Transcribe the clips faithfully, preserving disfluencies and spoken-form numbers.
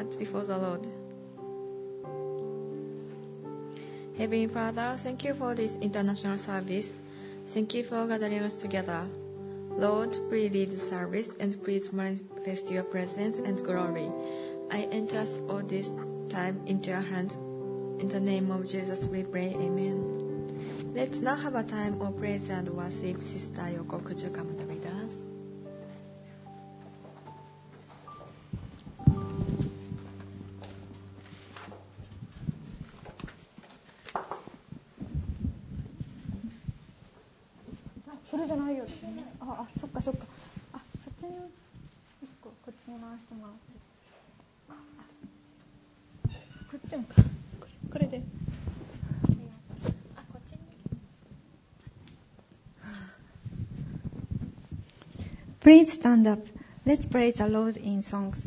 heart before the Lord. Heavenly Father, thank you for this international service. Thank you for gathering us together. Lord, please lead the service and please manifest your presence and glory. I entrust all this time into your hands. In the name of Jesus we pray, Amen. Let's now have a time of praise and worship. Sister Yoko, could you come and lead us? Ah, それじゃないよですね。ああ、そっかそっか。あ、そっちに一個こっちに回してもらって。あ、こっちもか。これ、これで。あ、こっちに。Please stand up. Let's praise the Lord in songs.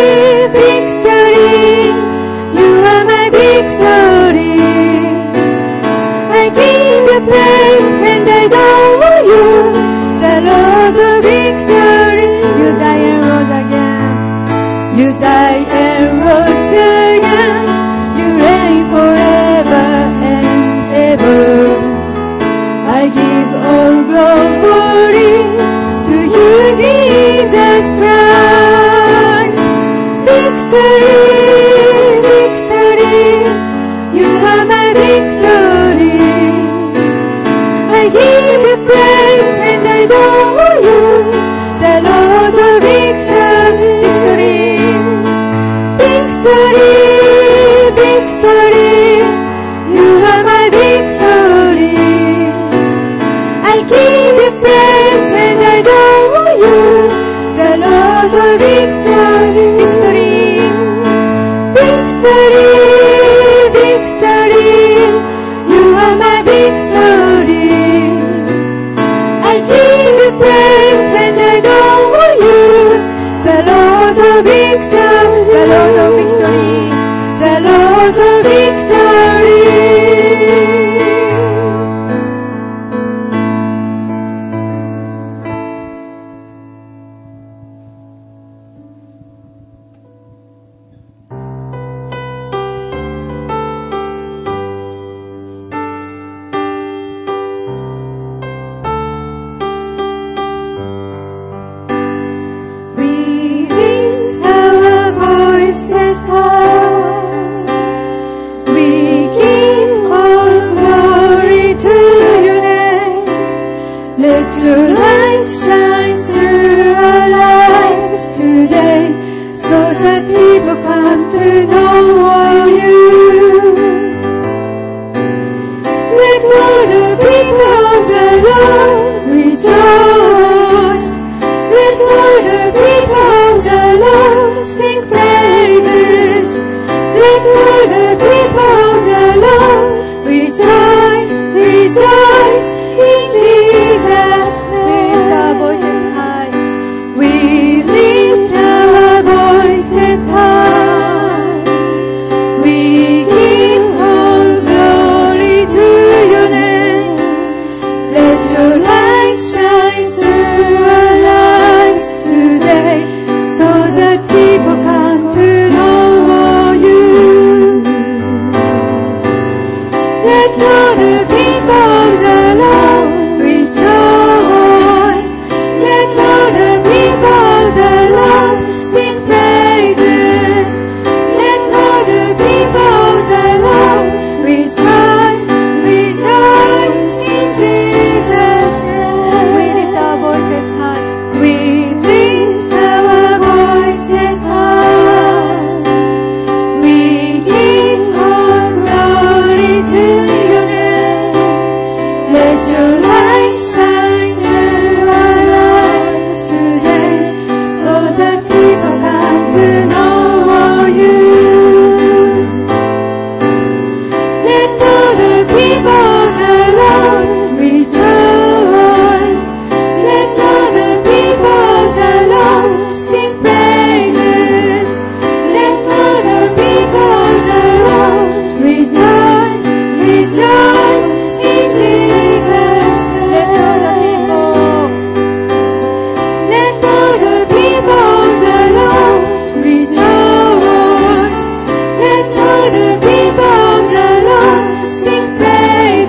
Victory, you are my victory. praise and adore you, the Lord of victory. You died and rose again. You died and rose again. You reign forever and ever. I give all glory to you, Jesus Christ. Victory, victory, you are my victory. I give you praise and adore you, the Lord of victory, victory, victory, victory, you are my victory. I give you praise and adore you, the Lord of victory, victory, victory, victory, you are my victory. I give you praise and adore you, the Lord of victory, the Lord of victory, the Lord of victory. Praise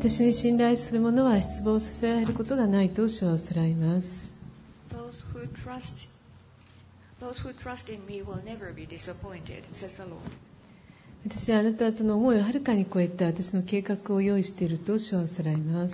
私に信頼する者は失望させられることがないと主はおさらいます。 Those who trust, those who trust in me will never be disappointed, says the Lord. 私はあなた方の思いをはるかに超えた私の計画を用意していると主はおさらいます。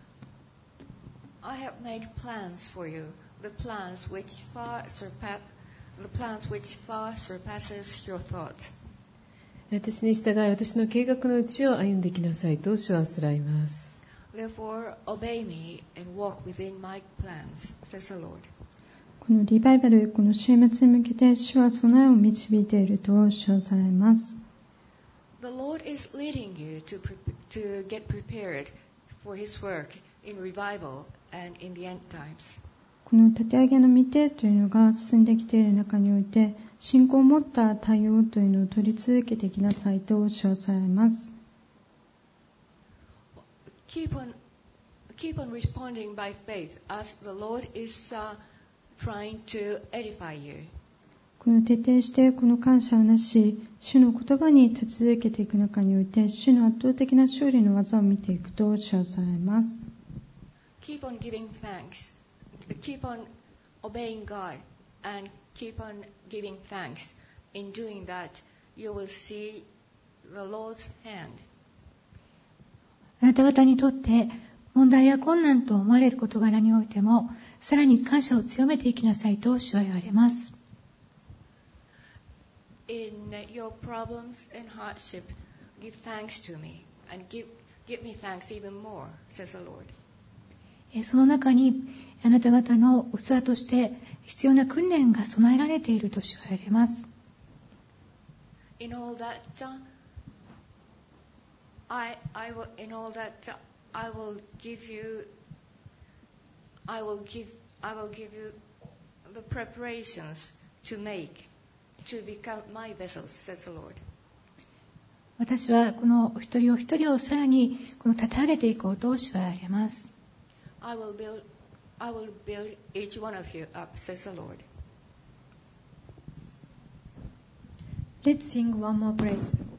I have made plans for you, the plans which far surpass, the plans which far surpasses your thoughts. 私に従い私の計画のうちを歩んできなさいと主はおさらいます。 Therefore, obey me and walk within my plans, says the Lord. このリバイバル、この週末に向けて主は備えを導いていると主はされます。 The Lord is leading you to, pre- to get prepared for His work in revival and in the end times. この立て上げの御手というのが進んできている中において、信仰を持った対応というのを取り続けていきなさいと主はされます。 Keep on, keep on responding by faith as the Lord is uh, trying to edify you. この徹底してこの感謝をなし、主の言葉に立ち続けていく中において、主の圧倒的な勝利の技を見ていくと主はされます。 Keep on giving thanks. Keep on obeying God and keep on giving thanks. In doing that, you will see the Lord's hand. あなた方にとって問題や困難と思われる事柄においても、さらに感謝を強めていきなさいと主は言われます。 In your problems and hardship, give thanks to me and give, give me thanks even more, says the Lord. その中にあなた方の器として必要な訓練が備えられていると主は言われます。 In all that, uh, I, I will, in all that, uh, I will give you, I will give, I will give you the preparations to make, to become my vessels, says the Lord. 私はこのお一人お一人をさらにこの立て上げていこうと主は言われます。 I will build, I will build each one of you up, says the Lord. Let's sing one more praise.